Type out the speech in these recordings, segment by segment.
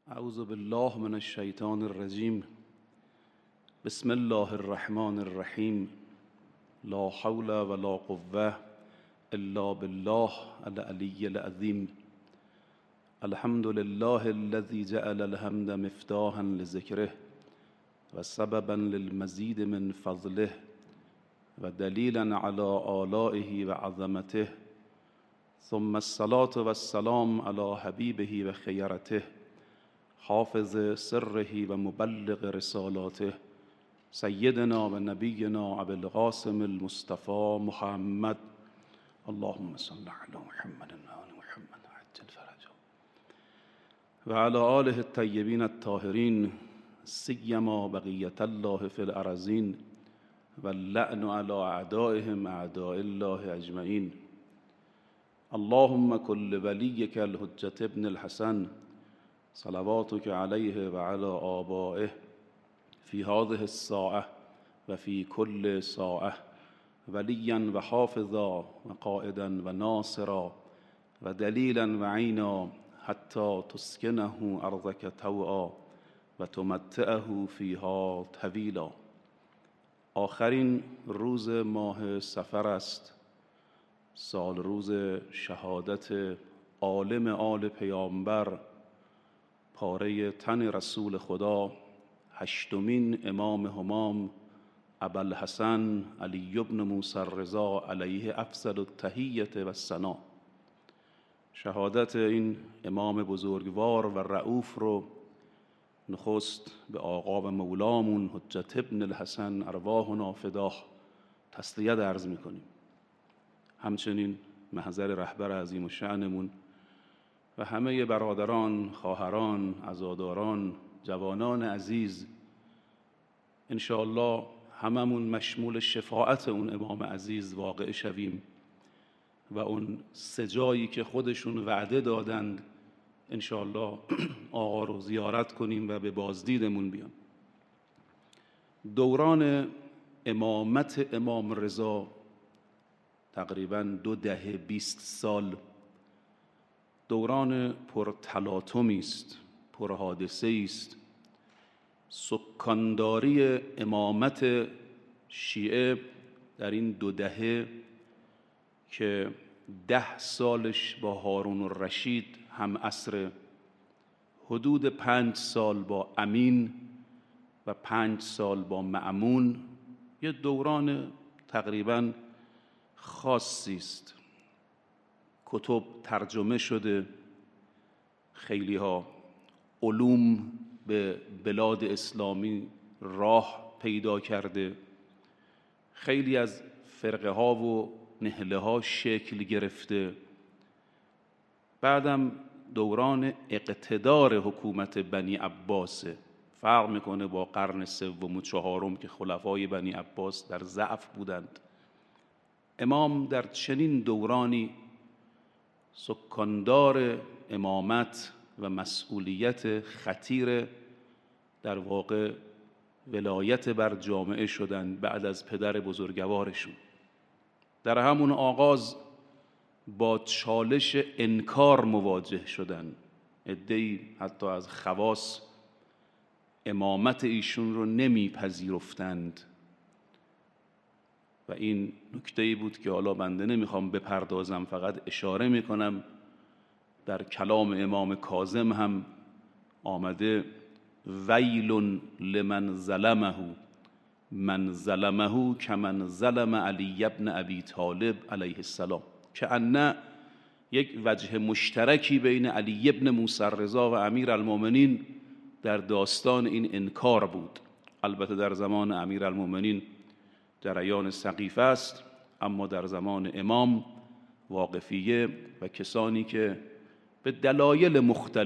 اعوذ بالله من الشیطان الرجیم. بسم الله الرحمن الرحیم. لا حول ولا قوة الا بالله العلی العظیم. الحمد لله الذي جعل الحمد مفتاحا لذکره و سببا للمزید من فضله و دلیلا على آلائه و عظمته. ثم الصلاة والسلام على حبیبه و خیرته حافظ سره و مبلغ رسالاته سیدنا و نبینا ابی القاسم المصطفى محمد. اللهم صل علی محمد و آل محمد عجل فرجه و علی آله الطیبین الطاهرین سیما بقیة الله فی الارضین و اللعن علی اعدائهم اعداء الله اجمعین. اللهم كل وليك الحجة ابن الحسن صلواتك عليه وعلى آبائه في هذه الساعة وفي كل ساعة وليا وحافظا وقائدا وناصرا ودليلا وعينا حتى تسكنه أرضك طوعا وتمتعه فيها طويلا. آخرین روز ماه صفر است، سال روز شهادت عالم آل پیامبر، پاره تن رسول خدا، هشتمین امام همام ابوالحسن علی بن موسی الرضا علیه افضل التحیة و الثنا. شهادت این امام بزرگوار و رؤوف رو نخست به آقا و مولامون حجت ابن الحسن ارواحنا فداه تسلیت عرض میکنیم. همچنین محضر رهبر عظیم الشأنمون و همه برادران، خواهران، عزاداران، جوانان عزیز، انشاءالله هممون مشمول شفاعت اون امام عزیز واقع شویم و اون سه جایی که خودشون وعده دادند انشاءالله آقا رو زیارت کنیم و به بازدیدمون بیان. دوران امامت امام رضا تقریباً 20 سال دوران پر تلاطمی است، پر حادثه است. سکانداری امامت شیعه در این 2 دهه که 10 سالش با هارون الرشید هم عصر، حدود 5 سال با امین و 5 سال با مأمون، یه دوران تقریباً خاصی است. کتب ترجمه شده، خیلی ها علوم به بلاد اسلامی راه پیدا کرده، خیلی از فرقه ها و نهله ها شکل گرفته. بعدم دوران اقتدار حکومت بنی عباسه، فرق میکنه با قرن سوم و چهارم که خلفای بنی عباس در ضعف بودند. امام در چنین دورانی سکاندار امامت و مسئولیت خطیر در واقع ولایت بر جامعه شدند بعد از پدر بزرگوارشون. در همون آغاز با چالش انکار مواجه شدند. عده‌ای حتی از خواص امامت ایشون رو نمیپذیرفتند و این نکته‌ای بود که حالا بنده نمیخوام بپردازم، فقط اشاره میکنم. در کلام امام کاظم هم آمده ویل لمن ظلمه من ظلمه کمن ظلم علی ابن ابی طالب علیه السلام. که ان یک وجه مشترکی بین علی ابن موسی الرضا و امیر المؤمنین در داستان این انکار بود. البته در زمان امیر المؤمنین جریان سقیفه است، اما در زمان امام واقفیه و کسانی که به دلایل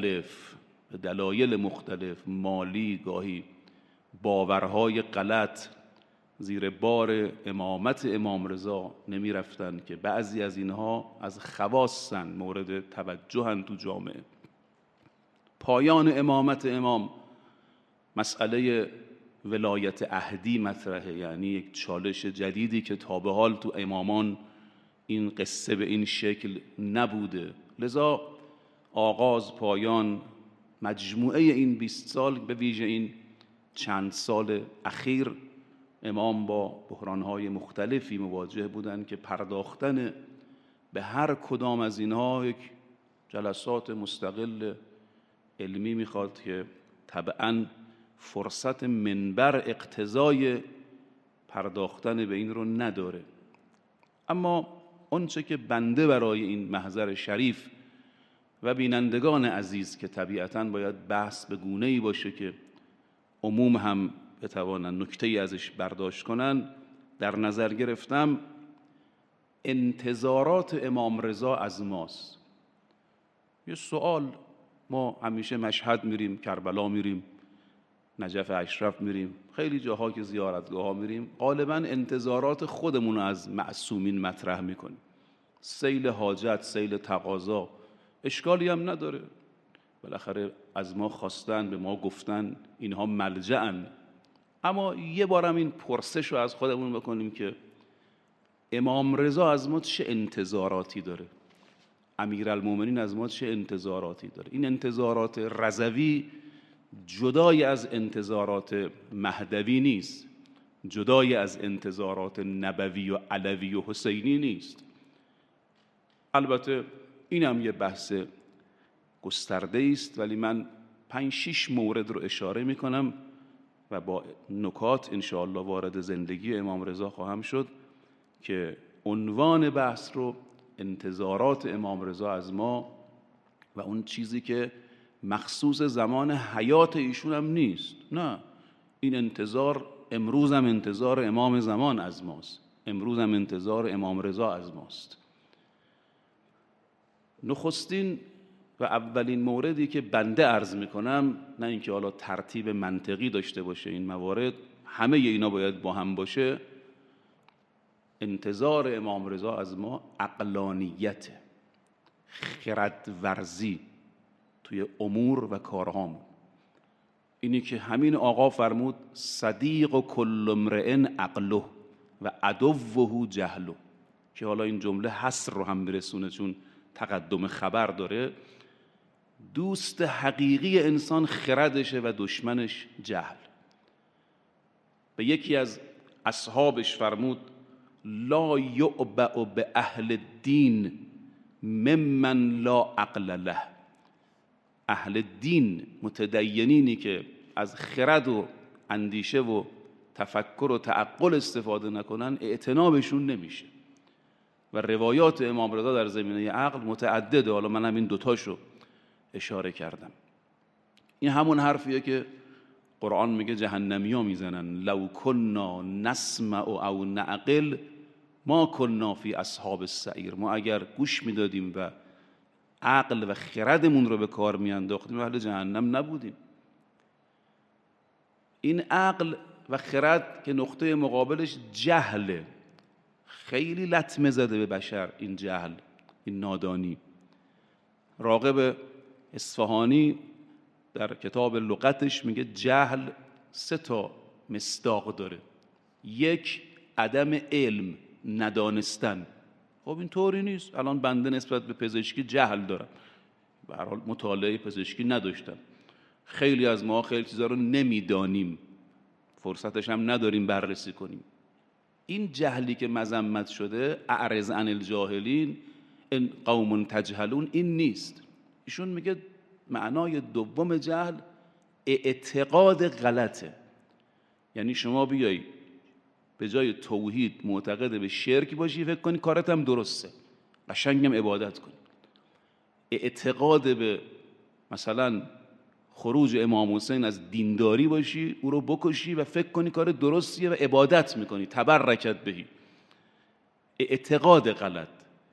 مختلف مالی، گاهی باورهای غلط، زیر بار امامت امام رضا نمی رفتن که بعضی از اینها از خواصن، مورد توجهن تو جامعه. پایان امامت امام مسئله ولایت عهدی مطرحه، یعنی یک چالش جدیدی که تا به حال تو امامان این قصه به این شکل نبوده. لذا آغاز، پایان، مجموعه این 20 سال، به ویژه این چند سال اخیر، امام با بحران‌های مختلفی مواجه بودند که پرداختن به هر کدام از اینها یک جلسات مستقل علمی میخواد که طبعاً فرصت منبر اقتضای پرداختن به این رو نداره. اما آنچه که بنده برای این محضر شریف و بینندگان عزیز که طبیعتاً باید بحث به گونه‌ای باشه که عموم هم بتوانند نکته‌ای ازش برداشت کنن، در نظر گرفتم انتظارات امام رضا از ماست. یه سوال، ما همیشه مشهد میریم، کربلا میریم، نجف اشرف میریم، خیلی جاها که زیارتگاه ها میریم، غالبا انتظارات خودمون رو از معصومین مطرح میکنیم. سیل حاجت، سیل تقاضا، اشکالی هم نداره، بالاخره از ما خواستن، به ما گفتن، اینها ملجأن. اما یه بارم این پرسش رو از خودمون بکنیم که امام رضا از ما چه انتظاراتی داره؟ امیرالمومنین از ما چه انتظاراتی داره؟ این انتظارات رضوی جدای از انتظارات مهدوی نیست، جدای از انتظارات نبوی و علوی و حسینی نیست. البته این هم یه بحث گسترده است، ولی من 5-6 مورد رو اشاره می کنم و با نکات انشاءالله وارد زندگی امام رضا خواهم شد که عنوان بحث رو انتظارات امام رضا از ما و اون چیزی که مخصوص زمان حیات ایشون هم نیست. نه، این انتظار امروز هم انتظار امام زمان از ماست، امروز هم انتظار امام رضا از ماست. نخستین و اولین موردی که بنده عرض میکنم، نه اینکه حالا ترتیب منطقی داشته باشه این موارد، همه اینا باید با هم باشه، انتظار امام رضا از ما عقلانیت، خردورزی توی امور و کارهامون. اینی که همین آقا فرمود صدیق و کل امرئ عقله و عدوه جهله، که حالا این جمله حصر رو هم برسونه چون تقدم خبر داره. دوست حقیقی انسان خردشه و دشمنش جهل. به یکی از اصحابش فرمود لا یعبأ به اهل الدین ممن لا عقل له. اهل دین، متدینینی که از خرد و اندیشه و تفکر و تعقل استفاده نکنن، اعتنابشون نمیشه. و روایات امام رضا در زمینه عقل متعدده، حالا من همین دوتاشو اشاره کردم. این همون حرفیه که قرآن میگه جهنمیا میزنن لو کنا نسمع او نعقل ما کنا فی اصحاب السعیر. ما اگر گوش میدادیم و عقل و خردمون رو به کار میانداختیم اهل جهنم نبودیم. این عقل و خرد که نقطه مقابلش جهله، خیلی لطمه زده به بشر این جهل، این نادانی. راغب اصفهانی در کتاب لغتش میگه جهل 3 مصداق داره. 1 عدم علم، ندانستن. خب این طوری نیست. الان بنده نسبت به پزشکی جهل دارم، به هر حال مطالعه پزشکی نداشتم. خیلی از ما خیلی چیزا رو نمیدانیم، فرصتش هم نداریم بررسی کنیم. این جهلی که مذمت شده، اعرض عن الجاهلین ان قوم تجهلون، این نیست. ایشون میگه معنای دوم جهل اعتقاد غلطه. یعنی شما بیایی به جای توحید معتقد به شرک باشی، فکر کنی کارت هم درسته، قشنگم عبادت کنی. اعتقاد به مثلا خروج امام حسین از دینداری باشی، او رو بکشی و فکر کنی کار درستیه و عبادت میکنی، تبرکت بهی. اعتقاد غلط.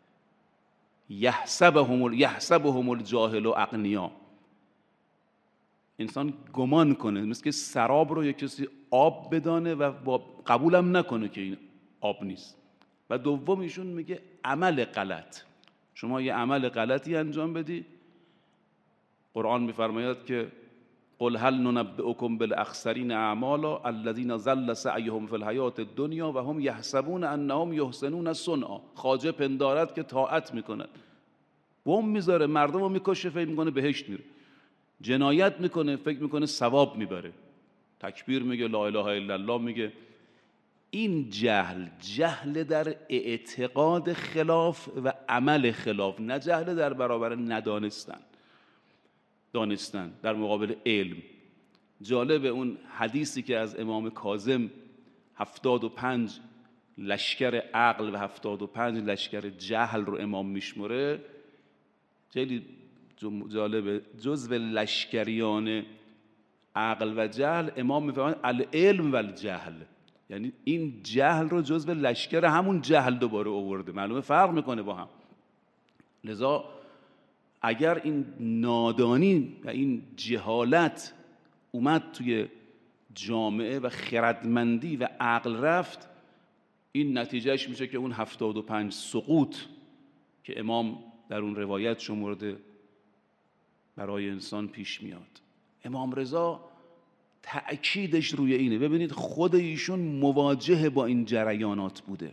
یحسبهم الجاهل و اغنیا. انسان گمان کنه مثل که سراب رو یک کسی آب بدانه و قبولم نکنه که این آب نیست. و دوم ایشون میگه عمل غلط. شما یه عمل غلطی انجام بدی، قرآن میفرماید که قل هل ننبئکم بالاخسرین اعمالا الذین ضل سعیهم فی الحیاة الدنیا و هم یحسبون انهم یحسنون صنعا. خواجه پندارد که طاعت میکند، بم میذاره، مردم رو میکشه، فکر میکنه بهشت میره. جنایت میکنه، فکر میکنه ثواب میبره، تکبیر میگه، لا اله الا الله میگه. این جهل در اعتقاد خلاف و عمل خلاف، نه جهل در برابر ندانستن، دانستن در مقابل علم. جالب اون حدیثی که از امام کاظم 75 لشکر عقل و 75 لشکر جهل رو امام میشمره، خیلی جالبه. جزو لشکریان عقل و جهل امام میفرماید العلم و الجهل، یعنی این جهل رو جزو لشکر همون جهل دوباره آورده، معلومه فرق میکنه با هم. لذا اگر این نادانی و این جهالت اومد توی جامعه و خردمندی و عقل رفت، این نتیجهش میشه که اون 75 سقوط که امام در اون روایت شمرده برای انسان پیش میاد. امام رضا تأکیدش روی اینه. ببینید خود ایشون مواجه با این جریانات بوده.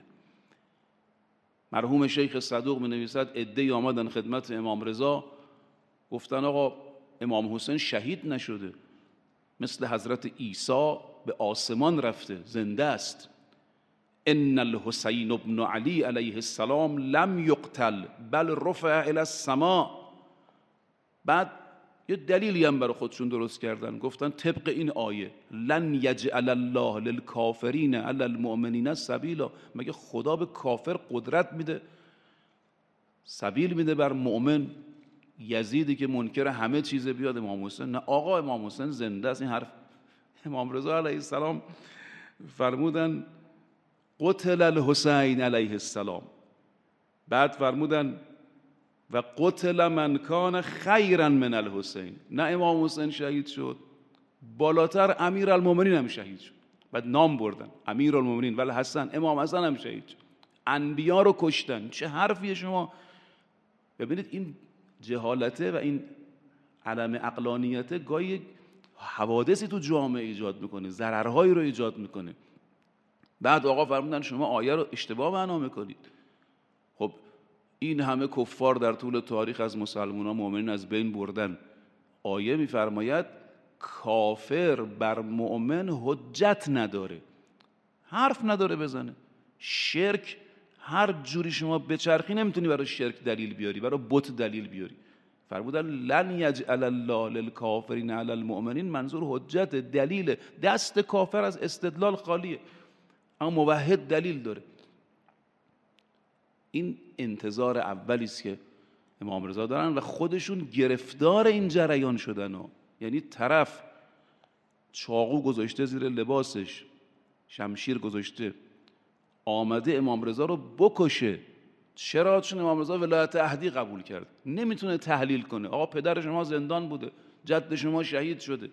مرحوم شیخ صدوق می‌نویسد عده‌ای آمدن خدمت امام رضا، گفتن آقا امام حسین شهید نشده، مثل حضرت عیسی به آسمان رفته، زنده است. ان الحسین ابن علی علیه السلام لم یقتل بل رفع الی السماء. بعد یه دلیلی هم برای خودشون درست کردن، گفتن طبق این آیه لن یجعل الله للکافرین علی المؤمنین سبیلا، مگه خدا به کافر قدرت میده، سبیل میده بر مؤمن؟ یزیدی که منکر همه چیزه بیاد امام حسین، نه آقا امام حسین زنده است. این حرف امام رضا علیه السلام فرمودن قتل الحسین علیه السلام، بعد فرمودن و قتل من کان خیرا من الحسین. نه امام حسین شهید شد، بالاتر امیرالمومنین هم شهید شد، بعد نام بردن امیرالمومنین ولی حسن، امام حسن هم شهید شد. انبیا رو کشتن. چه حرفیه شما؟ ببینید این جهالته و این عدم عقلانیته گاهی حوادثی تو جامعه ایجاد میکنه، ضررهایی رو ایجاد میکنه. بعد آقا فرمودن شما آیه رو اشتباه معنا میکنید. خب این همه کفار در طول تاریخ از مسلمانان مؤمنین از بین بردن، آیه میفرماید کافر بر مؤمن حجت نداره، حرف نداره بزنه. شرک هر جوری شما بچرخی نمیتونی برای شرک دلیل بیاری، برای بت دلیل بیاری. فرمودن لن یجعل الله للکافرین علی المؤمنین، منظور حجت، دلیل. دست کافر از استدلال خالیه، اما موحد دلیل داره. این انتظار اولی است که امام رضا دارن و خودشون گرفتار این جریان شدن. یعنی طرف چاقو گذاشته زیر لباسش، شمشیر گذاشته، آمده امام رضا رو بکشه. چرا؟ چون امام رضا ولایت عهدی قبول کرد. نمیتونه تحلیل کنه آقا پدر شما زندان بوده، جد شما شهید شده.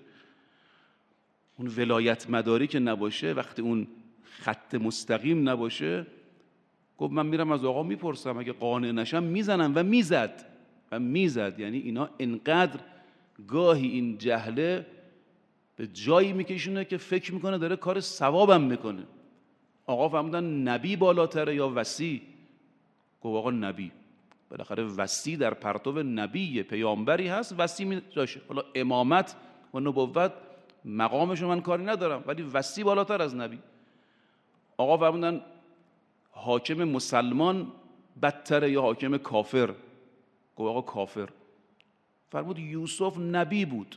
اون ولایت مداری که نباشه، وقتی اون خط مستقیم نباشه، گفت من میرم از آقا میپرسم، اگه قانع نشم میزنم. و میزد. یعنی اینا انقدر گاهی این جهله به جایی میکشونه که فکر میکنه داره کار ثوابم میکنه. آقا فرمودن نبی بالاتره یا وصی؟ گفت آقا نبی. بالاخره وصی در پرتو نبی، پیامبری هست، وصی میشه. حالا امامت و نبوت مقامشو من کاری ندارم، ولی وصی بالاتر از نبی. آقا فرمودن حاکم مسلمان بدتره یا حاکم کافر؟ گفت آقا کافر. فرمود یوسف نبی بود،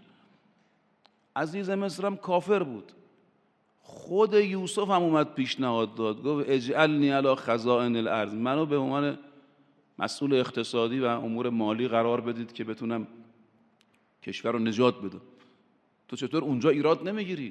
عزیز مصر هم کافر بود. خود یوسف هم اومد پیشنهاد داد، گفت اجعلنی علی خزائن الارض، منو به عنوان مسئول اقتصادی و امور مالی قرار بدید که بتونم کشور رو نجات بدم. تو چطور اونجا ایراد نمیگیری؟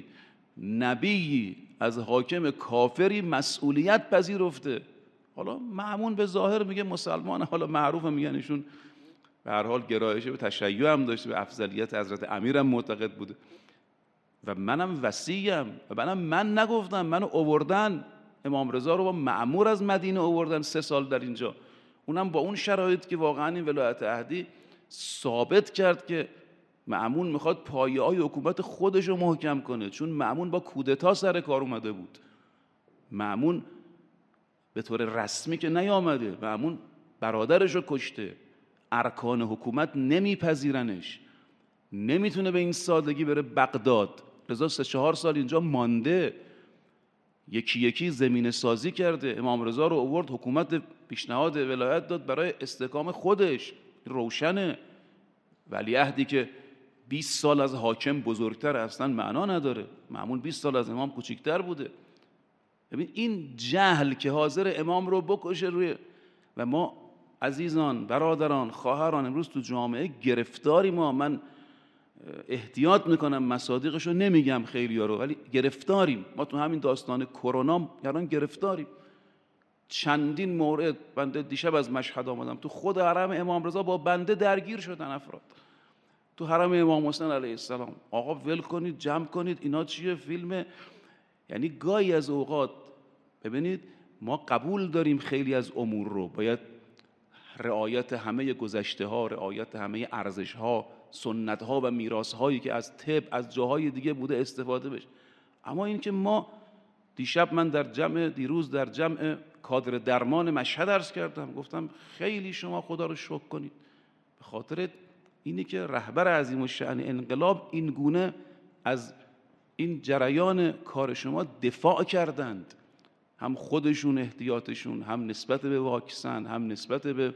نبی از حاکم کافری مسئولیت پذیرفته. حالا مأمون به ظاهر میگه مسلمان، حالا معروفه میگن ایشون به هر حال گرایش به تشیع هم داشته، به افضلیت حضرت امیر هم معتقد بوده. و منم وصیم و من نگفتم، منو آوردن، امام رضا رو با مأمور از مدینه آوردن 3 سال در اینجا، اونم با اون شرایط که واقعا این ولایت عهدی ثابت کرد که مأمون میخواد پایه‌های حکومت خودش رو محکم کنه، چون مأمون با کودتا سر کار اومده بود. مأمون به طور رسمی که نیامده، مأمون برادرش رو کشته، ارکان حکومت نمیپذیرنش، نمیتونه به این سادگی بره بغداد. رضا 3-4 سال اینجا مانده، یکی یکی زمینه سازی کرده. امام رضا رو آورد، حکومت پیشنهاد ولایت داد برای استحکام خودش، روشنه. ولیعهدی که 20 سال از حاکم بزرگتر اصلا معنا نداره، معمول 20 سال از امام کوچکتر بوده. ببین این جهل که حاضر امام رو بکشه روی. و ما عزیزان، برادران، خواهران، امروز تو جامعه گرفتاری. من احتیاط میکنم مصادیقشو نمیگم خیلی‌ها رو، ولی گرفتاریم. ما تو همین داستان کرونا الان گرفتاریم. چندین مورد، بنده دیشب از مشهد آمدم، تو خود حرم امام رضا با بنده درگیر شدن افراد. تو حرم امام حسین علیه السلام، آقا ول کنید، جمع کنید، اینا چیه؟ فیلم. یعنی گاهی از اوقات ببینید ما قبول داریم خیلی از امور رو، باید رعایت همه گذشته ها، رعایت همه ارزش ها، سنت ها و میراث هایی که از طب از جاهای دیگه بوده استفاده بشه. اما این که ما دیشب من دیروز در جمع کادر درمان مشهد عرض کردم، گفتم خیلی شما خدا رو شکر کنید به خاطر اینی که رهبر عظیم الشأن انقلاب این گونه از این جریان کار شما دفاع کردند، هم خودشون احتیاطشون، هم نسبت به واکسن، هم نسبت به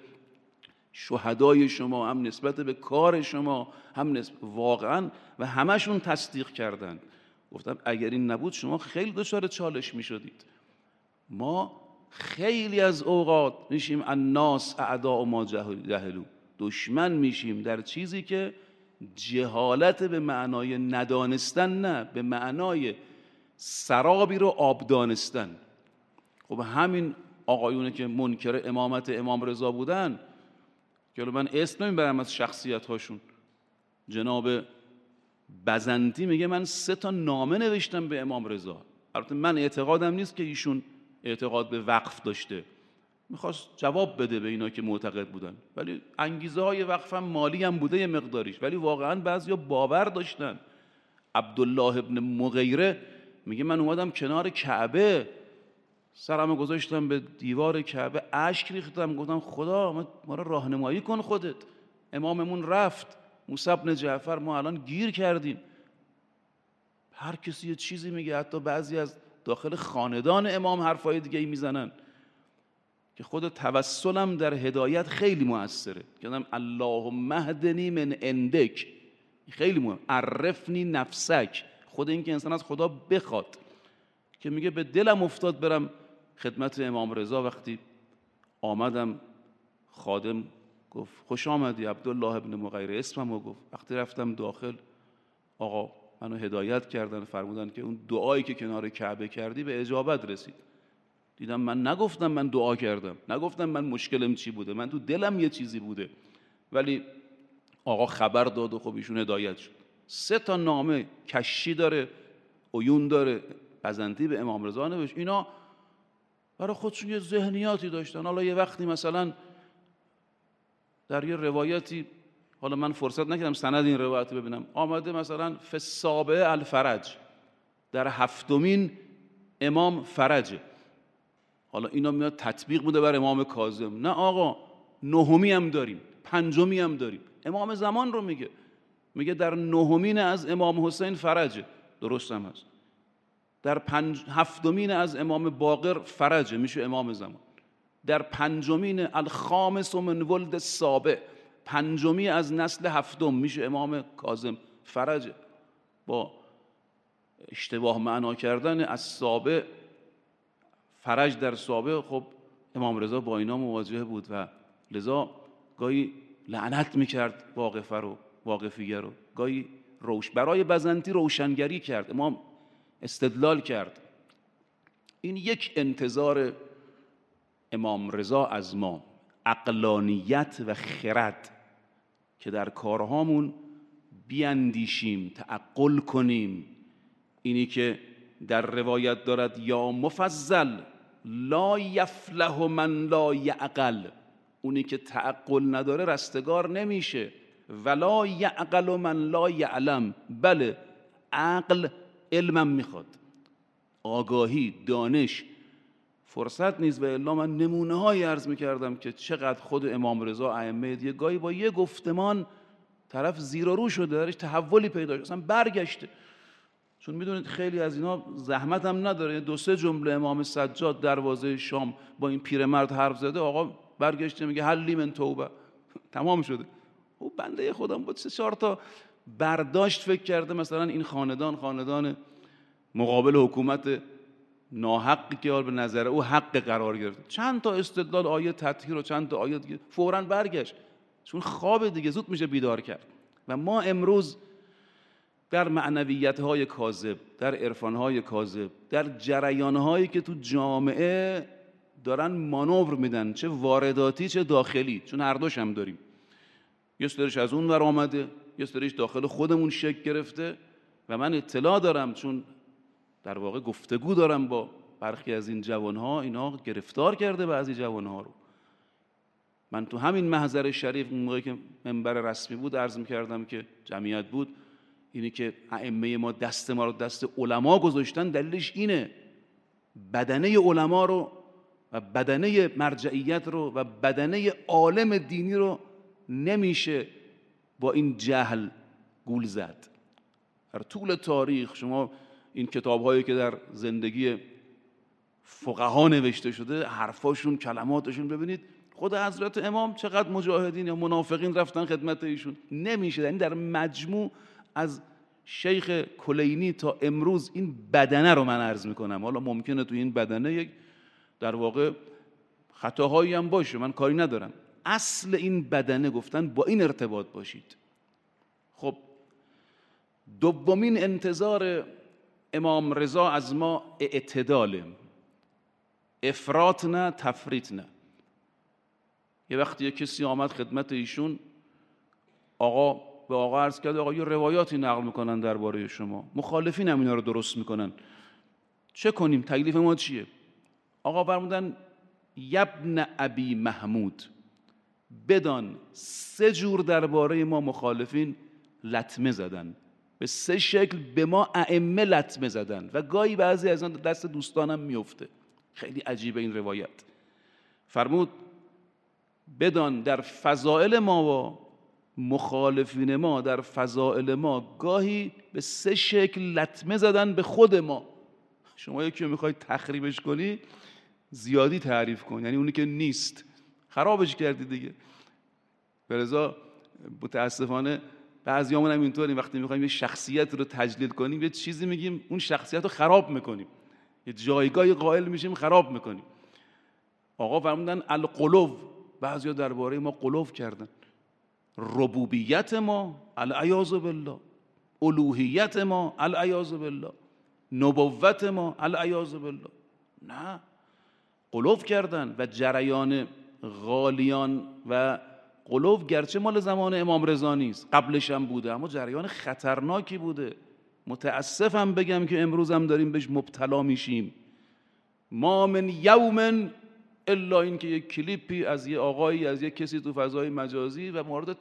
شهدای شما، هم نسبت به کار شما، هم واقعا و همشون تصدیق کردند. گفتم اگر این نبود شما خیلی دچار چالش می شدید. ما خیلی از اوقات میشیم الناس اعداء ما جهلوا، دشمن میشیم در چیزی که جهالت به معنای ندانستن نه، به معنای سرابی رو آب دانستن. خب همین آقایونه که منکر امامت امام رضا بودن، که من اسم نمیبرم از شخصیت هاشون، جناب بزنتی میگه من 3 تا نامه نوشتم به امام رضا. البته من اعتقادم نیست که ایشون اعتقاد به وقف داشته، میخواست جواب بده به اینا که معتقد بودن، ولی انگیزه های وقف هم مالی هم بوده یه مقداریش، ولی واقعا بعضیا باور داشتن. عبدالله ابن مغیره میگه من اومدم کنار کعبه، سرمو گذاشتم به دیوار کعبه، اشک ریختم، گفتم خدا ما رو راهنمایی کن خودت. اماممون رفت، موسی بن جعفر، ما الان گیر کردیم. هر کسی یه چیزی میگه، حتی بعضی از داخل خاندان امام حرفای دیگه میزنن که خود توسلم در هدایت خیلی موثره. گفتم اللهم اهدنی من عندک، خیلی مهم. عرفنی نفسک، خود این که انسان از خدا بخواد، که میگه به دلم افتاد برم خدمت امام رضا. وقتی آمدم خادم گفت خوش آمدی عبدالله ابن مغیره، اسممو گفت. وقتی رفتم داخل، آقا منو هدایت کردن، فرمودن که اون دعایی که کنار کعبه کردی به اجابت رسید. دیدم من نگفتم من دعا کردم، نگفتم من مشکلم چی بوده، من تو دلم یه چیزی بوده، ولی آقا خبر داد و خب ایشون هدایت شد. 3 تا نامه کشی داره، عیون داره، بزنتی به امام رضا نوشت. اینا برای خودشون یه ذهنیاتی داشتن. حالا یه وقتی مثلا در یه روایتی، حالا من فرصت نکردم سند این روایت ببینم، آمده مثلا فی السابعه الفرج، در 7مین امام فرجه. حالا اینا میاد تطبیق بوده بر امام کاظم. نه آقا، 9می هم داریم، 5می هم داریم. امام زمان رو میگه در 9مین از امام حسین فرجه، درست هم هست. در 7مین از امام باقر فرجه، میشه امام زمان. در 5مین الخامس من ولد السابع، 5می از نسل 7م، میشه امام کاظم فرجه. با اشتباه معنا کردن از سابع، فرج در سابع، خب امام رضا با اینا مواجه بود و لذا گاهی لعنت میکرد واقفه رو، واقفیه رو، گاهی برای بزنتی روشنگری کرد، امام استدلال کرد. این یک انتظار امام رضا از ما، عقلانیت و خرد، که در کارهامون بیاندیشیم، تعقل کنیم. اینی که در روایت دارد یا مفضل لا یفلح من لا یعقل، اونی که تعقل نداره رستگار نمیشه. ولا یعقل من لا یعلم، بله عقل علمم میخواد، آگاهی، دانش. فرصت نیست و الا من نمونه های عرض میکردم که چقدر خود امام رضا ائمه دیگه گاهی با یه گفتمان طرف زیر و رو شده، درش تحولی پیدا شده، اصلا برگشته. چون میدونید خیلی از اینا زحمت هم نداره، 2-3 جمله امام سجاد دروازه شام با این پیرمرد حرف زده، آقا برگشته میگه حلی من توبه، تمام شده. او بنده خودم با 3-4 تا برداشت فکر کرده مثلا این خاندان مقابل حکومت ناحقی که به نظر او حق قرار گرفت، چند تا استدلال آیه تطهیر و چند تا آیه دیگه، فوراً برگشت، چون خواب دیگه زود میشه بیدار کرد. و ما امروز در معنویت‌های کاذب، در عرفان‌های کاذب، در جریان‌هایی که تو جامعه دارن مانور میدن، چه وارداتی چه داخلی، چون هر دوش هم داریم، یه سریش از اون ور آمده، یه سریش داخل خودمون شکل گرفته. و من اطلاع دارم، چون در واقع گفتگو دارم با برخی از این جوانها، اینا گرفتار کرده بعضی جوانها رو. من تو همین محضر شریف اون موقعی که منبر رسمی بود عرض می‌کردم که جمعیت بود، اینی که ائمه ما دست ما رو دست علما گذاشتن، دلیلش اینه بدنه علما رو و بدنه مرجعیت رو و بدنه عالم دینی رو نمیشه با این جهل گول زد. در طول تاریخ شما این کتاب‌هایی که در زندگی فقها نوشته شده، حرفاشون، کلماتشون ببینید، خود حضرت امام چقدر مجاهدین یا منافقین رفتن خدمت ایشون، نمیشه. یعنی در مجموع از شیخ کلینی تا امروز این بدنه رو من عرض میکنم. حالا ممکنه تو این بدنه یک در واقع خطاهایی هم باشه، من کاری ندارم. اصل این بدنه گفتن با این ارتباط باشید. خب دومین انتظار امام رضا از ما اعتداله، افراط نه، تفریط نه. یه وقتی یه کسی آمد خدمت ایشون، به آقا عرض کرد آقا یه روایاتی نقل میکنن درباره شما، مخالفین هم اینا رو درست میکنن، چه کنیم؟ تکلیف ما چیه؟ آقا فرمودن یبن ابی محمود، بدان 3 جور درباره ما مخالفین لطمه زدن، به 3 شکل به ما ائمه لطمه زدن و گاهی بعضی از آن دست دوستانم میفته. خیلی عجیبه این روایت. فرمود بدان در فضائل ما و مخالفین ما در فضائل ما گاهی به 3 شکل لطمه زدن به خود ما. شما یکی رو میخوای تخریبش کنی، زیادی تعریف کن، یعنی اونی که نیست خرابش کردی دیگه. به لذا متاسفانه بعضیامون هم اینطوریم، وقتی میخوایم یه شخصیت رو تجلیل کنیم یه چیزی میگیم، اون شخصیت رو خراب میکنیم، یه جایگاهی قائل میشیم خراب میکنیم. آقا فرمودن القلوب، بعضیا درباره ما قلوب کردن، ربوبیت ما العیاذ بالله، الوهیت ما العیاذ بالله، نبوت ما العیاذ بالله. نه، قلوب کردن. و جریان غالیان و قلوب گرچه مال زمان امام رضا نیست، قبلش هم بوده، اما جریان خطرناکی بوده. متاسفم بگم که امروز هم داریم بهش مبتلا میشیم. ما من یوم الا این که یک کلیپی از یه آقایی، از یه کسی تو فضای مجازی و مورد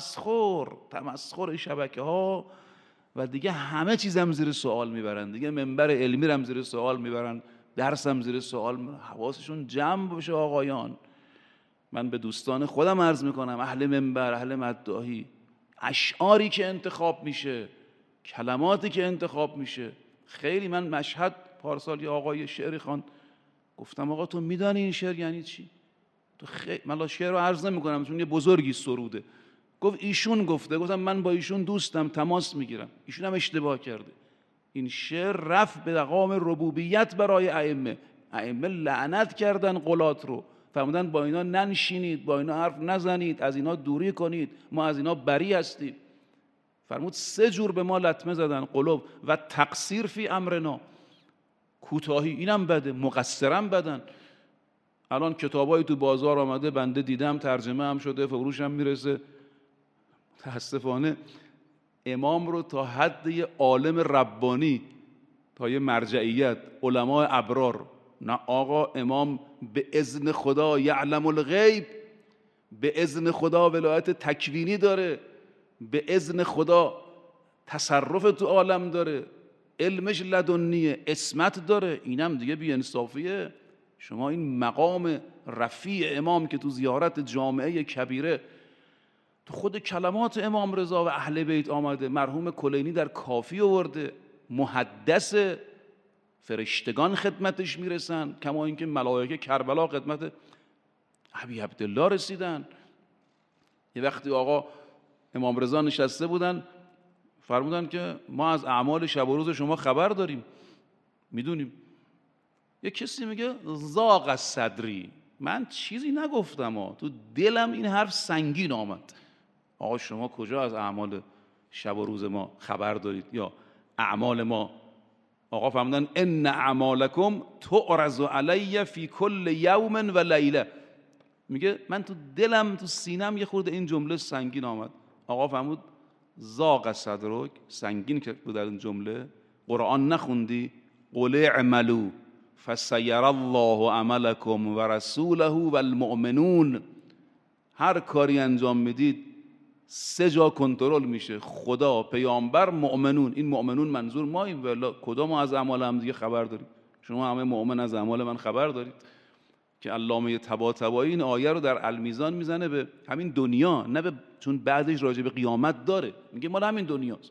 تمسخر شبکه ها و دیگه همه چیزم زیر سوال میبرن، دیگه منبر علمی هم زیر سوال میبرن، درس هم زیر سوال میبرن. حواسشون جمع بشه آقایان. من به دوستان خودم عرض میکنم، اهل منبر، اهل مداحی، اشعاری که انتخاب میشه، کلماتی که انتخاب میشه، خیلی من مشهد پارسال یه آقای شعری خواند، گفتم آقا تو میدانی این شعر یعنی چی؟ من شعر رو عرض نمیکنم چون یه بزرگی سروده. گفت ایشون گفته. گفتم من با ایشون دوستم، تماس میگیرم. ایشون هم اشتباه کرده. این شعر رفت به مقام ربوبیت برای ائمه. ائمه لعنت کردن غلات رو، فرمودن با اینا ننشینید، با اینا حرف نزنید، از اینا دوری کنید، ما از اینا بری هستیم. فرمود 3 جور به ما لطمه زدن، قلوب و تقصیر فی امرنا، کوتاهی، اینم بده، مقصرم بدن. الان کتابایی تو بازار آمده، بنده دیدم، ترجمه هم شده، فروش هم میرسه. متاسفانه امام رو تا حد یه عالم ربانی، تا یه مرجعیت، علماء ابرار، نه آقا امام به اذن خدا یعلم الغیب، به اذن خدا ولایت تکوینی داره، به اذن خدا تصرف تو عالم داره، علمش لدنیه، عصمت داره. اینم دیگه بی‌انصافیه. شما این مقام رفیع امام که تو زیارت جامعه کبیره تو خود کلمات امام رضا و اهل بیت آمده. مرحوم کلینی در کافی آورده، محدث، فرشتگان خدمتش میرسن، کما اینکه ملائکه کربلا خدمت ابی عبدالله رسیدن. یه وقتی آقا امام رضا نشسته بودن، فرمودن که ما از اعمال شب و روز شما خبر داریم، میدونیم. یه کسی میگه ضاق صدری، من چیزی نگفتم تو دلم این حرف سنگین آمد. آقا شما کجا از اعمال شب و روز ما خبر دارید یا اعمال ما؟ آقا فرمودن ان اعمالکم تعرض علی فی کل یوم و لیله. میگه من تو دلم، تو سینم یه خورده این جمله سنگین آمد. آقا فرمود ضاق صدرک، سنگین که بود در این جمله. قرآن نخوندی؟ قل اعملوا فسیر الله عملکم و رسوله و المؤمنون. هر کاری انجام میدید 3 جا کنترل میشه: خدا، پیامبر، مؤمنون. این مؤمنون منظور ماییم، ولی کدام از اعمال هم دیگه خبر داریم؟ شما همه مؤمن از اعمال من خبر دارید که علامه طباطبایی این آیه رو در المیزان میزنه به همین دنیا، نه به، چون بعدش راجع به قیامت داره، میگه مال همین دنیاست.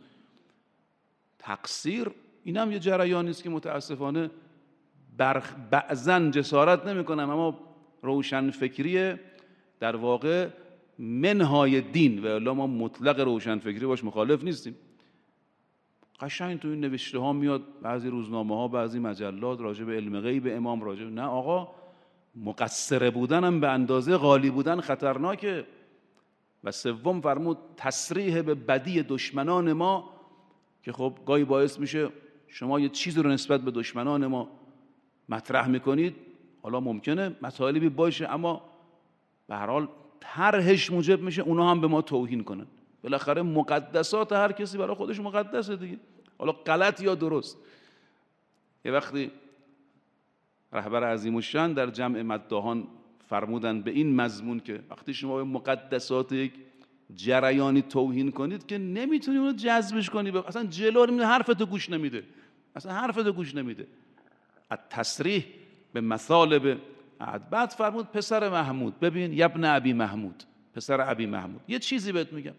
تقصیر این هم یه جریانی است که متاسفانه بعضن جسارت نمیکنم، اما روشن فکری در واقع منهای دین، و الا ما مطلق روشن فکری باش مخالف نیستیم. قشنگ تو این نوشته ها میاد، بعضی روزنامه ها، بعضی مجلات، راجع به علم غیب امام، راجع نه آقا، مقصر بودن هم به اندازه غالی بودن خطرناکه. و سوم فرمود تصریح به بدی دشمنان ما، که خب گاهی باعث میشه شما یه چیزی رو نسبت به دشمنان ما مطرح میکنید، حالا ممکنه مطالبی باشه اما به هر حال طرحش موجب میشه اونا هم به ما توهین کنن. بالاخره مقدسات هر کسی برای خودش مقدسه دیگه، حالا غلط یا درست. یه وقتی رهبر عظیم الشأن در جمع مداحان فرمودن به این مضمون که وقتی شما به مقدسات یک جریانی توهین کنید که نمیتونی اونو جذبش کنی، اصلا جلو نمیده، حرفتو گوش نمیده، اصلا حرفتو گوش نمیده. التصریح به مثالب عهد. بعد فرمود پسر محمود، ببین یبن ابی محمود، پسر ابی محمود، یه چیزی بهت میگم.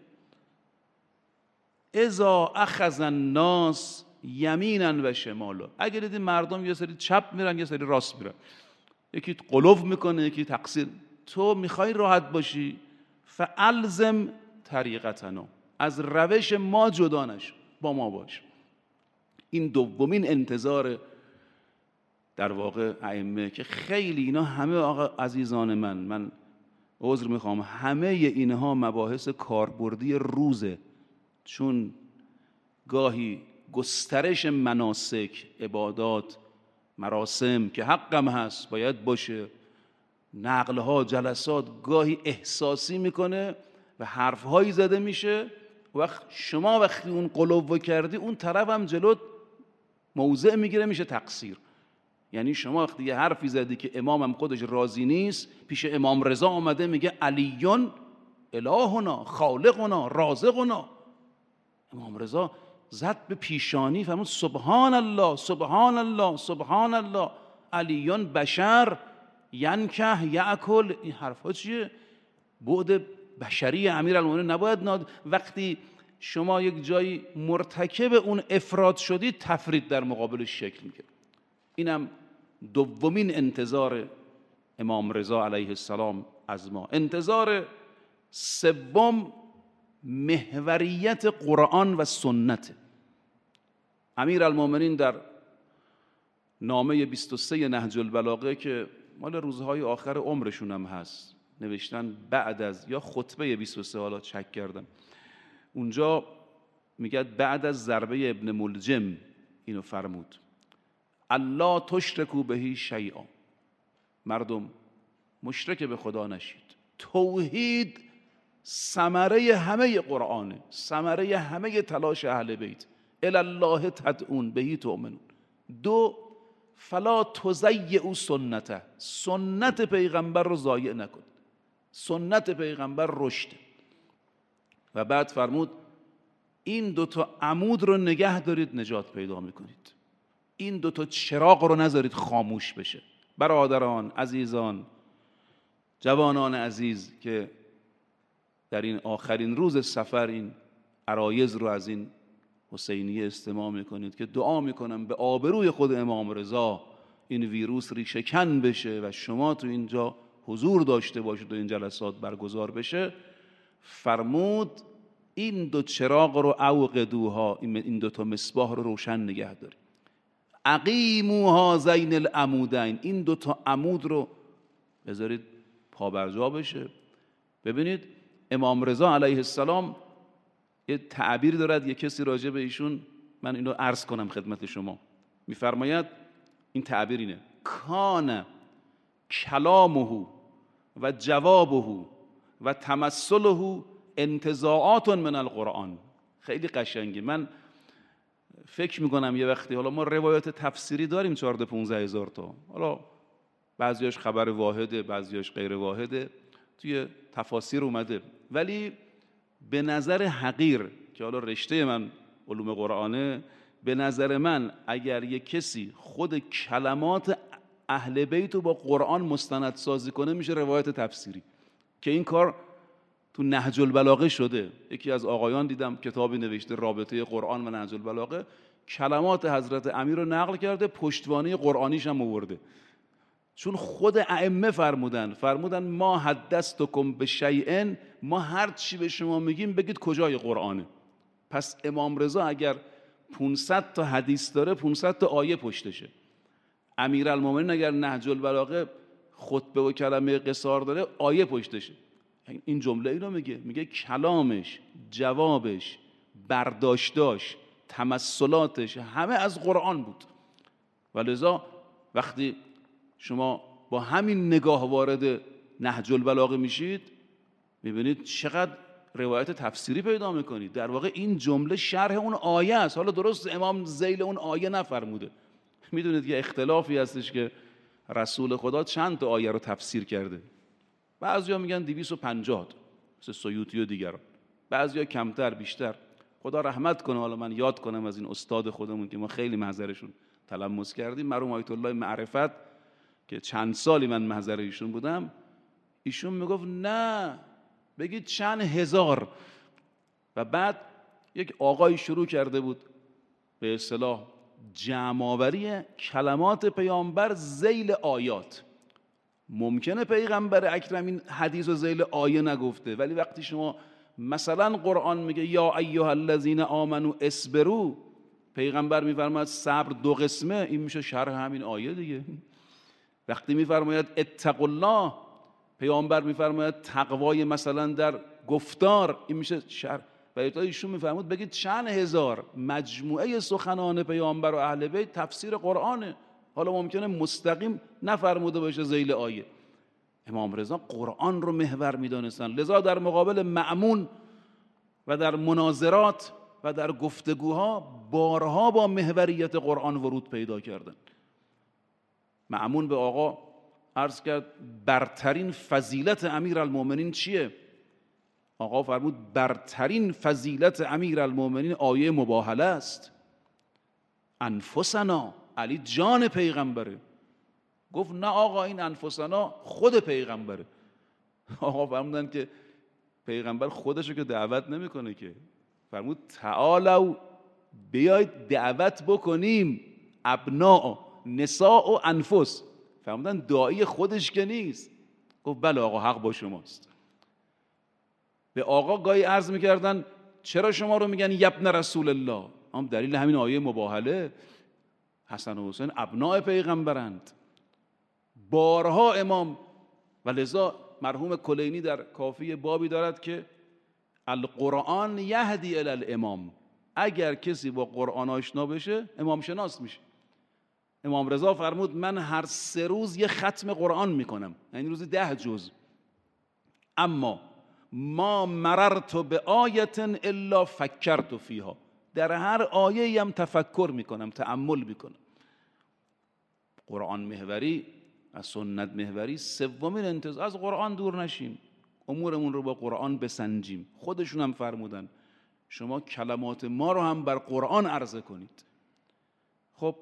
اذا اخذ الناس یمینا و شمالا، اگر دیدی مردم یه سری چپ میرن یه سری راست میرن، یکی قلوف میکنه یکی تقصیر، تو میخوای راحت باشی، فالزم طریقتنا، از روش ما جدا نشو، با ما باش. این دومین انتظار در واقع ائمه، که خیلی اینا همه آقا عزیزان من عذر میخوام، همه اینها مباحث کاربردی روزه، چون گاهی گسترش مناسک، عبادات، مراسم که حقم هست باید باشه، نقلها، جلسات گاهی احساسی میکنه و حرفهایی زده میشه، شما وقتی اون قلوب کردی اون طرف هم جلوت موضع میگیره، میشه تقصیر. یعنی شما وقتی یه حرفی زدی که امام هم خودش راضی نیست، پیش امام رضا آمده میگه علیون الهنا خالقنا رازقنا، امام رضا زد به پیشانی فرمود سبحان الله سبحان الله سبحان الله، علیون بشر ینکه یأکل. این حرفا چیه؟ بعد بشری امیرالمومنین نباید وقتی شما یک جایی مرتکب اون افراد شدید، تفرید در مقابلش شکل میگیره. اینم دومین انتظار امام رضا علیه السلام از ما. انتظار سوم محوریت قرآن و سنت. امیرالمومنین در نامه 23 نهج البلاغه که مال روزهای آخر عمرشون هم هست نوشتن، بعد از یا خطبه 23، حالا چک کردم، اونجا میگه بعد از ضربه ابن ملجم اینو فرمود: الله تشرکو بهی شیئا، مردم مشرک به خدا نشید. توحید ثمره همه قرآنه، ثمره همه تلاش اهل بیت. الی الله تدعون بهی تؤمنون. 2 فلا تضیعوا سنته، سنت پیغمبر رو ضایع نکن، سنت پیغمبر رشد. و بعد فرمود این 2 عمود رو نگه دارید نجات پیدا میکنید، این 2 چراغ رو نذارید خاموش بشه. برادران عزیزان، جوانان عزیز که در این آخرین روز سفر این عرایض رو از این حسینیه استماع میکنید که دعا میکنم به آبروی خود امام رضا این ویروس ریشه کن بشه و شما تو اینجا حضور داشته باشید و این جلسات برگزار بشه. فرمود این دو چراغ رو اوقدوها، این دو تا مصباح رو روشن نگه دارید. اقیموا هذین العمودین، این دو تا عمود رو بذارید پابرجا بشه. ببینید امام رضا علیه السلام یه تعبیر دارد، یه کسی راجع به ایشون، من اینو عرض کنم خدمت شما، میفرماید این تعبیر اینه: کان کلامه و جوابه و تمثله انتزاعات من القرآن. خیلی قشنگه. من فکر میکنم یه وقتی، حالا ما روایات تفسیری داریم 14-15 هزار تا، حالا بعضیاش خبر واحده بعضیاش غیر واحده، توی تفاسیر اومده، ولی به نظر حقیر که حالا رشته من علوم قرآنه، به نظر من اگر یک کسی خود کلمات اهل بیت رو با قرآن مستند سازی کنه میشه روایت تفسیری، که این کار تو نهج البلاغه شده. یکی از آقایان دیدم کتابی نوشته رابطه قرآن و نهج البلاغه، کلمات حضرت امیر رو نقل کرده، پشتوانه قرآنیش هم آورده، چون خود ائمه فرمودن ما حدثتکم بشیء، ما هر چی به شما میگیم بگید کجای قرآنه. پس امام رضا اگر 500 تا حدیث داره 500 تا آیه پشتشه. امیرالمومنین اگر نهج البلاغه خطبه و کلمه قصار داره آیه پشتشه. این جمله اینو میگه کلامش، جوابش، برداشتاش، تمثلاتش همه از قرآن بود. ولذا وقتی شما با همین نگاه وارد نهج البلاغه میشید میبینید چقدر روایت تفسیری پیدا میکنید. در واقع این جمله شرح اون آیه است. حالا درست امام ذیل اون آیه نفرموده. میدونید که اختلافی هستش که رسول خدا چند تا آیه رو تفسیر کرده. بعضیا میگن 250 مثل سیوطی و دیگران، بعضیا کمتر بیشتر. خدا رحمت کنه. حالا من یاد کنم از این استاد خودمون که ما خیلی محضرشون تلمس کردیم، مرحوم آیت الله معرفت، که چند سالی من محضر ایشون بودم، ایشون میگفت نه بگید چند هزار. و بعد یک آقای شروع کرده بود به اصطلاح جمع‌آوری کلمات پیامبر ذیل آیات. ممکنه پیغمبر اکرم این حدیث و ذیل آیه نگفته، ولی وقتی شما مثلا قرآن میگه یا ایها الذین آمنوا اصبروا، پیغمبر میفرماید صبر 2 قسمه، این میشه شرح همین آیه دیگه. وقتی میفرماید اتقوا الله، پیامبر میفرماید تقوای مثلا در گفتار، این میشه شرح. و ایشون میفرمود بگید چند هزار. مجموعه سخنان پیامبر و اهل بیت تفسیر قرآنه. حالا ممکنه مستقیم نفرموده باشه ذیل آیه. امام رضا قرآن رو محور میدانستن، لذا در مقابل مأمون و در مناظرات و در گفتگوها بارها با محوریت قرآن ورود پیدا کردن. مأمون به آقا عرض کرد برترین فضیلت امیرالمومنین چیه؟ آقا فرمود برترین فضیلت امیرالمومنین آیه مباهله است. انفسنا، علی جان پیغمبره. گفت نه آقا این انفسنا خود پیغمبره. آقا فرمودن که پیغمبر خودشو که دعوت نمیکنه که، فرمود تعالوا بیاید دعوت بکنیم، ابناء نساء و انفس. فرمودن داعی خودش که نیست. گفت بله آقا حق با شماست. به آقا گاهی عرض میکردن چرا شما رو میگن یبن رسول الله؟ هم دلیل همین آیه مباهله. حسن و حسین ابناء پیغمبرند. بارها امام، و لذا مرحوم کلینی در کافی بابی دارد که القرآن یهدی الی الامام، اگر کسی با قرآن آشنا بشه امام شناس میشه. امام رضا فرمود من هر 3 روز یه ختم قرآن میکنم، یعنی روزی 10 جز. اما ما مررت به آیت الا فکرت فیها، در هر آیه هم تفکر میکنم، تأمل میکنم. قرآن محوری و سنت محوری سومین انتظار. از قرآن دور نشیم، امورمون رو با قرآن بسنجیم. خودشون هم فرمودن شما کلمات ما رو هم بر قرآن عرضه کنید. خب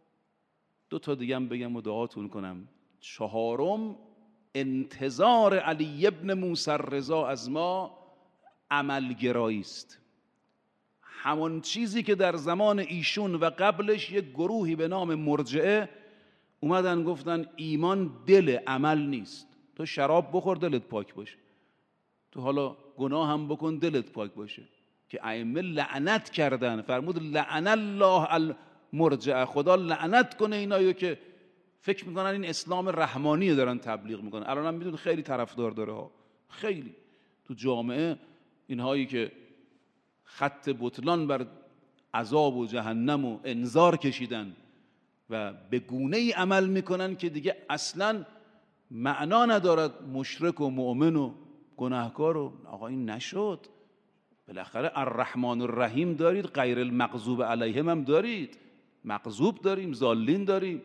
2 تا دیگه هم بگم و دعاتون کنم. 4م انتظار علی ابن موسی الرضا از ما عملگرایی است. همون چیزی که در زمان ایشون و قبلش یک گروهی به نام مرجعه اومدن گفتن ایمان دل، عمل نیست. تو شراب بخور دلت پاک باشه، تو حالا گناه هم بکن دلت پاک باشه. که ائمه لعنت کردن، فرمود لعن الله المرجعه، خدا لعنت کنه اینایو که فکر میکنن این اسلام رحمانی دارن تبلیغ میکنن. الان هم میدونید خیلی طرفدار داره ها، خیلی تو جامعه اینهایی که خط بطلان بر عذاب و جهنم و انذار کشیدن و به گونه ای عمل میکنن که دیگه اصلا معنا ندارد مشرک و مؤمن و گناهکار و آقا این نشد. بالاخره الرحمن الرحیم دارید، غیر المغضوب علیهم هم دارید، مغضوب داریم، ضالین داریم.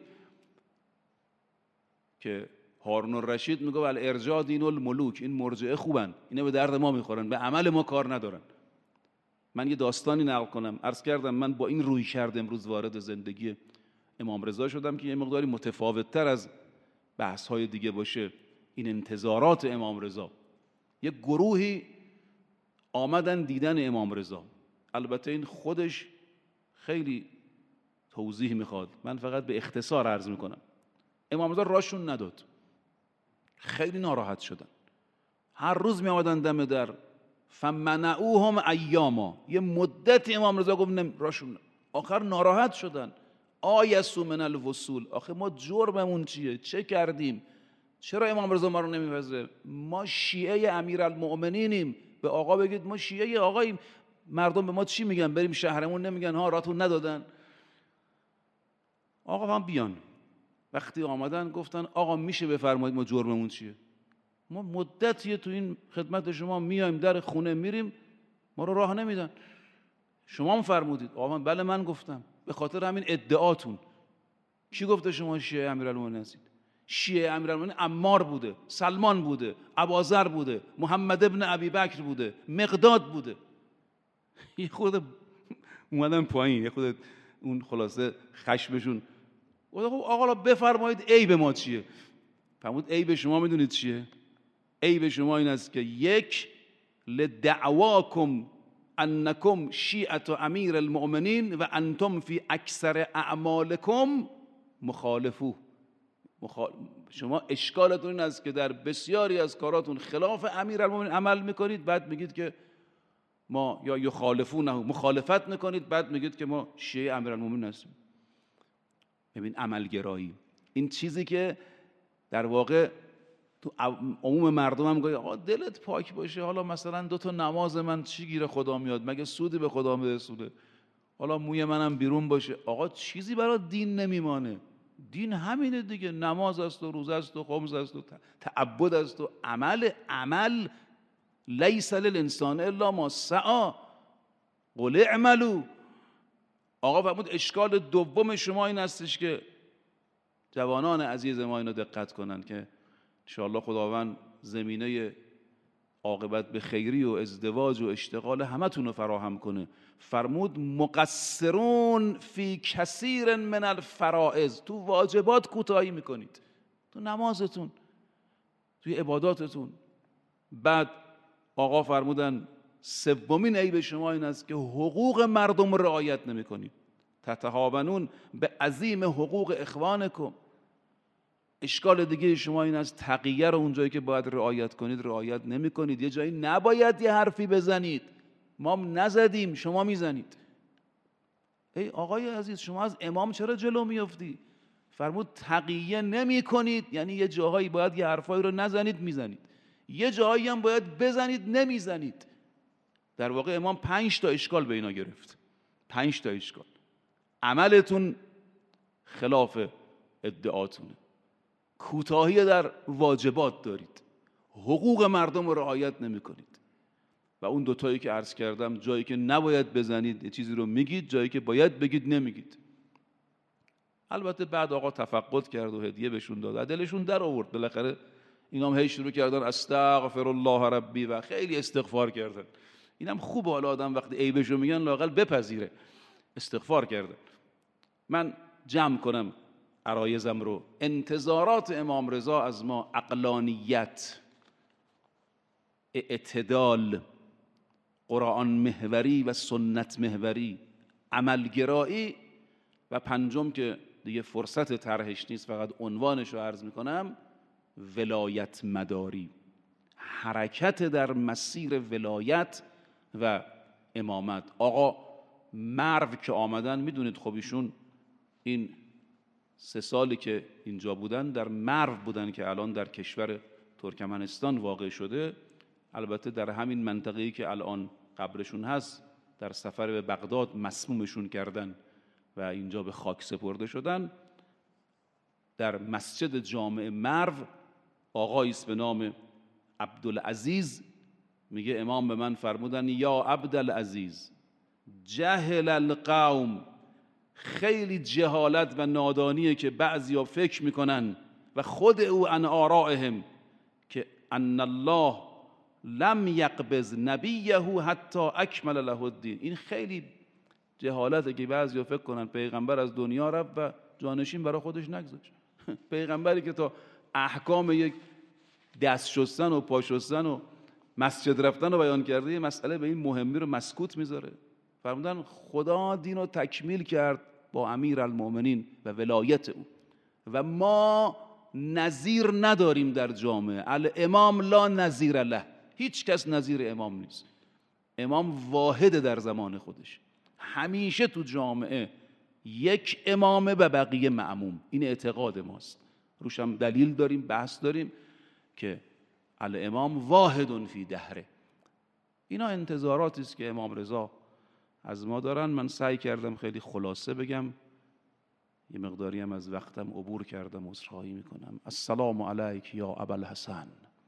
که هارون الرشید میگه الارجاء دین الملوک، این مرجعه خوبن، اینا به درد ما میخورن، به عمل ما کار ندارن. من یه داستانی نقل کنم. عرض کردم من با این روی کرده امروز وارد زندگی امام رضا شدم که یه مقداری متفاوت تر از بحث های دیگه باشه. این انتظارات امام رضا، یه گروهی آمدن دیدن امام رضا. البته این خودش خیلی توضیح میخواد، من فقط به اختصار عرض میکنم. امام رضا راشون نداد، خیلی ناراحت شدن. هر روز می آمدن دم در، فمنعوهم ایاما، یه مدت امام رضا گفت راشون. آخر ناراحت شدن، آیسوا من الوصول، آخه ما جرممون چیه؟ چه کردیم؟ چرا امام رضا ما رو نمیپذیره؟ ما شیعه امیرالمؤمنینیم. به آقا بگید ما شیعه آقاییم. مردم به ما چی میگن؟ بریم شهرمون نمیگن ها راتون ندادن؟ آقا هم بیان. وقتی آمدن گفتن آقا میشه بفرمایید ما جرممون چیه؟ ما مدتیه تو این خدمت شما میایم، در خونه میریم، ما رو راه نمیدن. شما هم فرمودید. آقا بله من گفتم، به خاطر همین ادعاتون. کی گفته شما شیعه امیرالمومنین هستید؟ شیعه امیرالمومنین عمار بوده، سلمان بوده، ابوذر بوده، محمد ابن ابی بکر بوده، مقداد بوده. یه خود اومدن پایین، یه خود اون خلاصه خشمشون. آقا بفرمایید عیب ما چیه؟ فرمود عیب شما میدونید چیه؟ عیب شما این است که یک، لدعواکم انکم شیعة امیر المؤمنین و انتم فی اکثر اعمالکم مخالفو. شما اشکالتون این است که در بسیاری از کاراتون خلاف امیر المؤمنین عمل میکنید، بعد میگید که ما یا یخالفونه، مخالفت میکنید، بعد میگید که ما شیعه امیر المؤمنین هستیم. ببین عملگرایی، این چیزی که در واقع تو عموم مردم هم گویا آقا دلت پاک باشه، حالا مثلا 2 تا نماز من چی گیره خدا میاد؟ مگه سودی به خدا میرسونه؟ حالا موی منم بیرون باشه. آقا چیزی برای دین نمیمانه. دین همینه دیگه، نماز است و روزه است و خمس است و تعبد است و عمل لیس للانسان الا ما سعی قل اعملوا. آقا فرمود اشکال دوم شما این هستش که جوانان عزیز ما اینو دقت کنن که انشاءالله خداوند زمینه عاقبت به خیری و ازدواج و اشتغال همتون رو فراهم کنه. فرمود مقصرون فی کثیر من الفرائض، تو واجبات کوتاهی میکنید، تو نمازتون، توی عباداتتون. بعد آقا فرمودن سومین عیب شما این است که حقوق مردم رو رعایت نمیکنید. تتهاونون به عظیم حقوق اخوانکم. اشکال دیگه شما این است تقیه رو اونجایی که باید رعایت کنید رعایت نمی کنید. یه جایی نباید یه حرفی بزنید، ما نزدیم شما میزنید. ای آقای عزیز شما از امام چرا جلو میافتی؟ فرمود تقیه نمی کنید، یعنی یه جاهایی باید یه حرفایی رو نزنید میزنید، یه جاهایی هم باید بزنید نمیزنید. در واقع امام 5 تا اشکال به اینا گرفت. 5 تا اشکال. عملتون خلاف ادعاتونه، کوتاهی در واجبات دارید، حقوق مردم رو رعایت نمی کنید، و اون 2 تایی که عرض کردم، جایی که نباید بزنید یه چیزی رو میگید، جایی که باید بگید نمیگید. البته بعد آقا تفقد کرد و هدیه بهشون داد، دلشون در آورد. بالاخره اینا هم هی شروع کردن استغفر الله ربی و خیلی استغفار کردن. اینم خوبه، حالا آدم وقتی عیبشو میگن لااقل بپذیره. استغفار کردن. من جمع کنم عرایزم رو. انتظارات امام رضا از ما عقلانیت، اعتدال، قرآن محوری و سنت محوری، عملگرایی، و پنجم که دیگه فرصت طرحش نیست فقط عنوانش رو عرض میکنم، ولایت مداری، حرکت در مسیر ولایت و امامت. آقا مرو که آمدن، میدونید خب ایشون این 3 سالی که اینجا بودن در مرو بودن که الان در کشور ترکمنستان واقع شده. البته در همین منطقه‌ای که الان قبرشون هست در سفر به بغداد مسمومشون کردن و اینجا به خاک سپرده شدن. در مسجد جامع مرو آقایی است به نام عبدالعزیز، میگه امام به من فرمودن یا عبدالعزیز جهل القوم، خیلی جهالت و نادانیه که بعضیا فکر میکنن و خود او عن آرائهم که ان الله لم یقبض نبیه حتی اکمل له الدین. این خیلی جهالته که بعضیا فکر کنن پیغمبر از دنیا رفت و جانشین برای خودش نگذاشت. پیغمبری که تا احکام یک دست شستن و پا شستن و مسجد رفتن رو بیان کرده، یه مسئله به این مهمی رو مسکوت میذاره. فرمودن خدا دین رو تکمیل کرد با امیرالمؤمنین و ولایت او و ما نظیر نداریم در جامعه. الامام لا نظیر له، هیچ کس نظیر امام نیست. امام واحد در زمان خودش، همیشه تو جامعه یک امامه و بقیه معموم. این اعتقاد ماست، روش هم دلیل داریم، بحث داریم که الامام واحد فی دهره. اینا انتظاراتی است که امام رضا از ما دارن. من سعی کردم خیلی خلاصه بگم، یه مقداری هم از وقتم عبور کردم، عذرخواهی میکنم. السلام علیک یا ابوالحسن،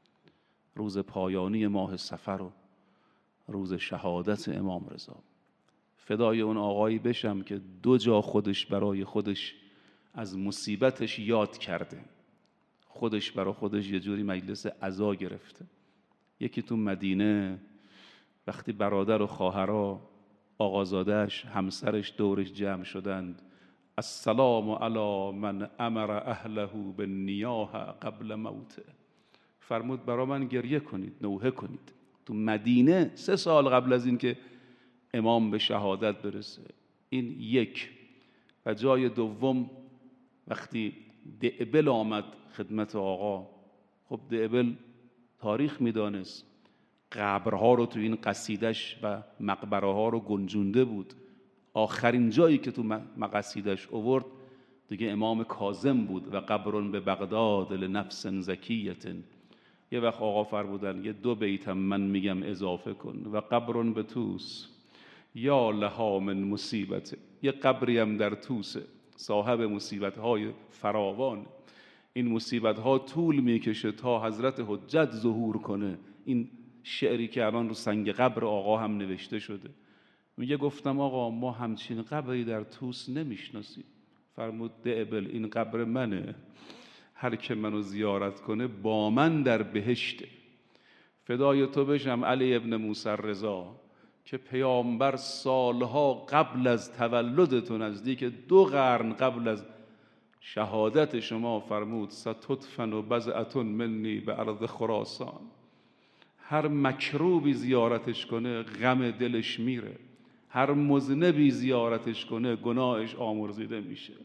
روز پایانی ماه صفر و روز شهادت امام رضا. فدای اون آقایی بشم که 2 جا خودش برای خودش از مصیبتش یاد کرده، خودش برای خودش یه جوری مجلس عزا گرفته. یکی تو مدینه وقتی برادر و خواهرها، آقازادهش، همسرش دورش جمع شدند، السلام علی من امر اهله بالنیاحه قبل موته، فرمود برا من گریه کنید، نوحه کنید. تو مدینه 3 سال قبل از این که امام به شهادت برسه. این یک. و جای دوم وقتی دعبل آمد خدمت آقا، خب دعبل تاریخ میدانست، قبرها رو تو این قصیدش و مقبره ها رو گنجونده بود. آخرین جایی که تو قصیدش آورد دیگه امام کاظم بود و قبر به بغداد لنفس زکیت. یه وقت آقا فرمودن یه 2 بیتم من میگم اضافه کن، و قبر به توس یا لها من مصیبت. یه قبری هم در توسه، صاحب مصیبت های فراوان. این مصیبت ها طول میکشه تا حضرت حجت ظهور کنه. این شعری که الان رو سنگ قبر آقا هم نوشته شده. میگه گفتم آقا ما همچین قبری در توس نمیشناسیم. فرمود دعبل این قبر منه، هر که منو زیارت کنه با من در بهشته. فدای تو بشم علی ابن موسی رضا که پیامبر سالها قبل از تولد تو، نزدیک 2 قرن قبل از شهادت شما، فرمود ستدفن بضعة منی به ارض خراسان. هر مکروبی زیارتش کنه غم دلش میره، هر مذنبی زیارتش کنه گناهش آمرزیده میشه.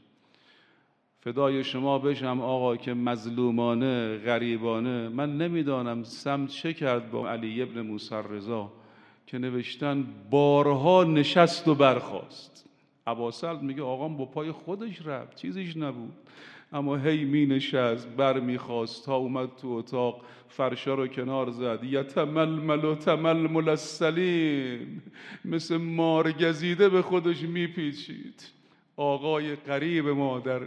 فدای شما بشم آقا که مظلومانه، غریبانه، من نمیدانم سم چه کرد با علی ابن موسی رضا که نوشتن بارها نشست و برخاست. اباسلط میگه آقام با پای خودش رفت، چیزیش نبود، اما هی می نشست، بر میخواست، تا اومد تو اتاق فرشا رو کنار زد، یتململ و تململ السلیم، مثل مارگزیده به خودش میپیچید. آقای قریب ما در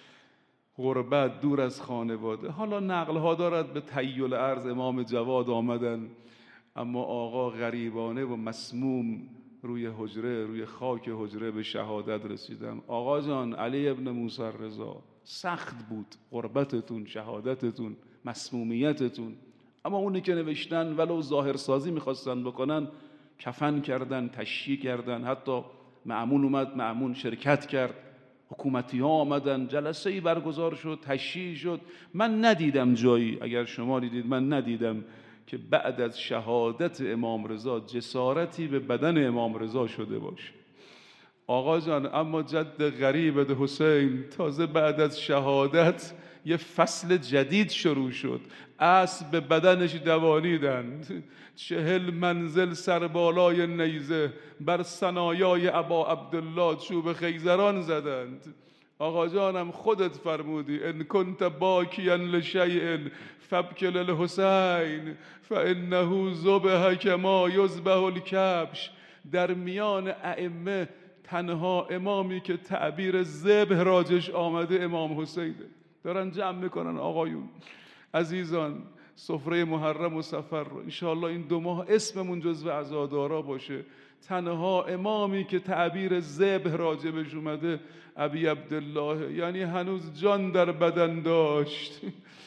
غربت دور از خانواده. حالا نقلها دارد به تیل ارض امام جواد آمدن، اما آقا غریبانه و مسموم روی حجره، روی خاک حجره به شهادت رسیدم. آقا جان علی ابن موسی رضا سخت بود غربتتون، شهادتتون، مسمومیتتون، اما اونی که نوشتن ولو ظاهرسازی میخواستن بکنن کفن کردن، تشییع کردن. حتی مأمون اومد، مأمون شرکت کرد، حکومتی ها آمدن، جلسه ای برگزار شد، تشییع شد. من ندیدم جایی، اگر شما دیدید من ندیدم که بعد از شهادت امام رضا جسارتی به بدن امام رضا شده باشه. آقا جان اما جد غریبت حسین تازه بعد از شهادت یه فصل جدید شروع شد، اسب به بدنش دوانیدند، 40 منزل سربالای نیزه بر ثنایای ابا عبدالله چوب خیزران زدند. آقا جانم خودت فرمودی ان کنت باکیا لشیء فابکی للحسین فانه ذبح کما یذبح الکبش. در میان ائمه تنها امامی که تعبیر ذبح راجش آمده امام حسینه. دارن جمع میکنن آقایون عزیزان سفره محرم و سفر رو، انشاءالله این 2 ماه اسممون جزو عزادارا باشه. تنها امامی که تعبیر ذبح راجبش اومده ابی عبدالله، یعنی هنوز جان در بدن داشت.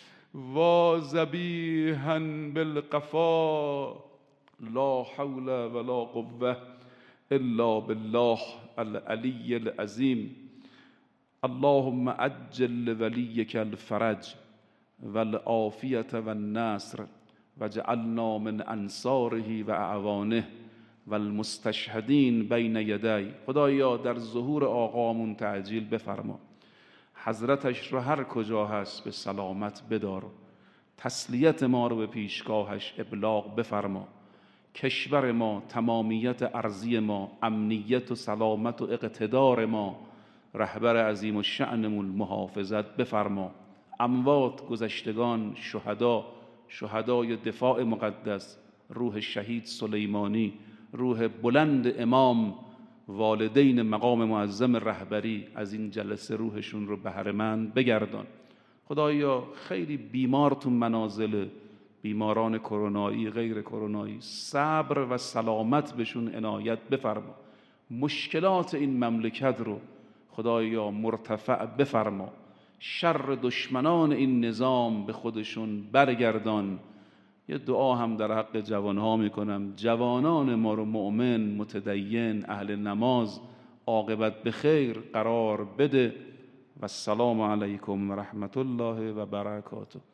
و ذبیحا بالقفا لا حول ولا قوه الا بالله العلی العظیم. اللهم عجل لولیک الفرج والعافیة والنصر واجعلنا من انصاره و اعوانه والمستشهدین بین یدی. خدایا در ظهور آقامون تعجیل بفرما، حضرتش رو هر کجا هست به سلامت بدار، تسلیت ما رو به پیشگاهش ابلاغ بفرما، کشور ما، تمامیت ارضی ما، امنیت و سلامت و اقتدار ما، رهبر عظیم و شأنمون محافظت بفرما. اموات، گذشتگان، شهدای دفاع مقدس، روح شهید سلیمانی، روح بلند امام، والدین مقام معظم رهبری، از این جلسه روحشون رو بهره‌مند بگردان. خدایا خیلی بیمار تو منازل، بیماران کرونایی غیر کرونایی، صبر و سلامت بهشون عنایت بفرما. مشکلات این مملکت رو خدایا مرتفع بفرما، شر دشمنان این نظام به خودشون برگردان. یه دعا هم در حق جوانها میکنم، جوانان ما رو مؤمن، متدین، اهل نماز، عاقبت به خیر قرار بده. و السلام علیکم و رحمت الله و برکاته.